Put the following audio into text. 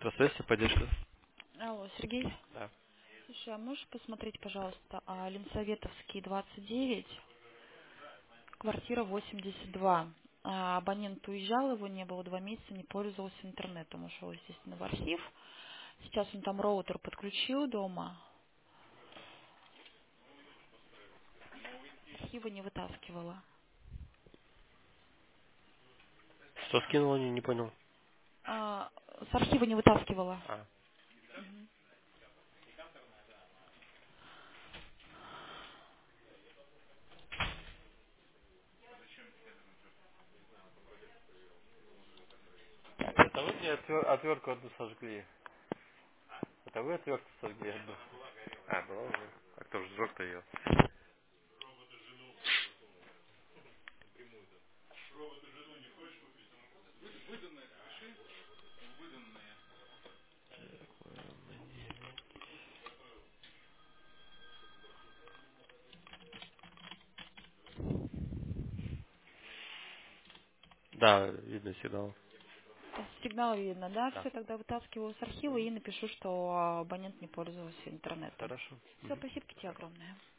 Центр связи, поддержка. Алло, Сергей. Да. Слушай, а можешь посмотреть, пожалуйста, Ленсоветовский, 29, квартира 82. Абонент уезжал, его не было 2 месяца, не пользовался интернетом, ушел, естественно, в архив. Сейчас он там роутер подключил дома, архива не вытаскивала. Что скинул, не понял. С архива не вытаскивала. А. Мгм. Это вы мне отвертку одну сожгли. Это вы отвертку сожгли одну? А, была уже. А кто же сжег-то ее? Да, видно сигнал. Сигнал видно, да? Да. Все, тогда вытаскиваю с архива и напишу, что абонент не пользовался интернетом. Хорошо. Все, спасибо тебе огромное.